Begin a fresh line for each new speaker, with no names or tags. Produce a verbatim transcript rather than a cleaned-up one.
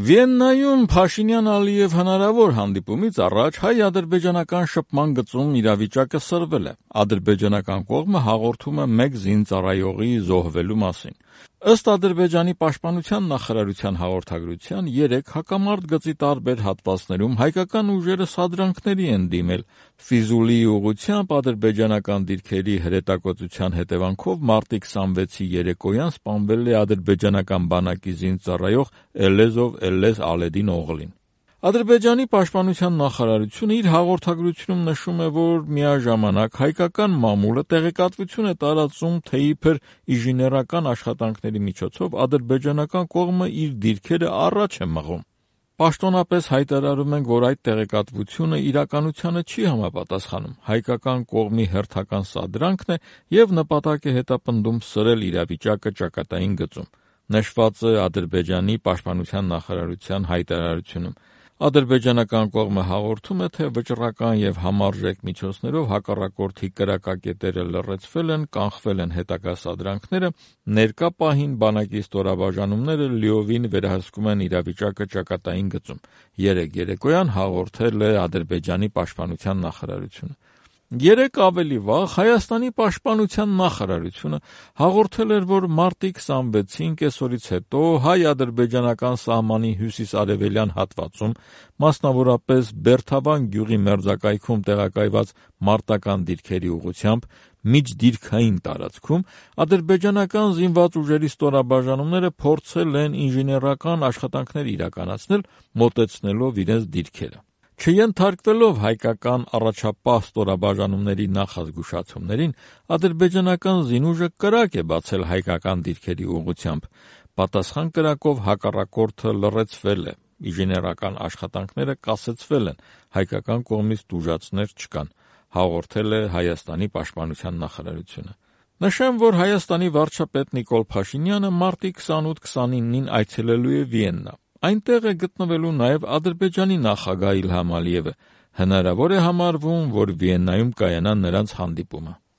Վիեննայում Փաշինյան-Ալիև հնարավոր հանդիպումից առաջ հայ-ադրբեջանական շփման գծում իրավիճակը սրվել է։ Ադրբեջանական կողմը հաղորդում է մեկ զինծառայողի զոհվելու մասին։ Ըստ Ադրբեջանի պաշտպանության նախարարության հաղորդագրության, երեք հակամարտ գծի տարբեր հատվածներում հայկական ուժերը սադրանքների են դիմել։ Ֆիզուլիի ուղղությամբ ադրբեջանական դիրքերի հրետակոծության հետևանքով մարտի քսանվեցի երեկոյան սպանվել է ադրբեջանական բանակի զինծառայող Էլեզով Էլլես Ալեդին Օղլին։ Ադրբեջանի պաշտպանության նախարարությունը իր հաղորդագրությունում նշում է, որ միաժամանակ հայկական մամուլը տեղեկատվություն է տարածում, թե իբր ինժեներական աշխատանքների միջոցով ադրբեջանական կողմը իր դիրքերը առաջ է մղում։ Պաշտոնապես հայտարարում ենք, որ այդ տեղեկատվությունը իրականությանը չի համապատասխանում։ Հայկական կողմի հերթական սադրանքն է եւ նպատակ է հետապնդում սրել իրավիճակը ճակատային գծում։ Նշված է Ադրբեջանի պաշտպանության նախարարության հայտարարությունում։ Ադրբեջանական կողմը հաղորդում է, թե վճռական եւ համարժեք միջոցներով հակառակորդի կրակակետերը լռեցվել են, կանխվել են հետագա սադրանքները, ներկա պահին բանակի ստորաբաժանումները լիովին վերահսկում են իրավիճակը ճակատային գծում։ Երեկ երեկոյան հաղորդել է Ադրբեջանի պաշտպանության նախարարությունը։ Երեկ ավելի վաղ Հայաստանի պաշտպանության նախարարությունը հաղորդել էր, որ մարտի քսանվեցին կեսօրից հետո հայ-ադրբեջանական սահմանի հյուսիս-արևելյան հատվածում, մասնավորապես Բերթավան գյուղի մերձակայքում տեղակայված մարտական դիրքերի ուղղությամբ, միջդիրքային տարածքում ադրբեջանական զինված ուժերի ստորաբաժանումները փորձել են ինժեներական աշխատանքներ իրականացնել, մոտեցնելով իրենց դիրքերը։ Չենթարկվելով հայկական առաջապահ ստորաբաժանումների նախազգուշացումներին, ադրբեջանական զինուժը կրակ է բացել հայկական դիրքերի ուղղությամբ։ Պատասխան կրակով հակառակորդը լռեցվել է, ինժեներական աշխատանքները կասեցվել են, հայկական կողմից տուժածներ չկան, հաղորդել է Հայաստանի պաշտպանության նախարարությունը։ Նշեմ, որ Հայաստանի վարչապետ Նիկոլ Փաշինյանը մարտի քսանութ քսանինին այցելելու է Վիեննա։ Այնտեղ է գտնվելու նաև Ադրբեջանի նախագահ Իլհամ Ալիևը։ Հնարավոր է համարվում, որ Վիեննայում կայանա նրանց հանդիպումը։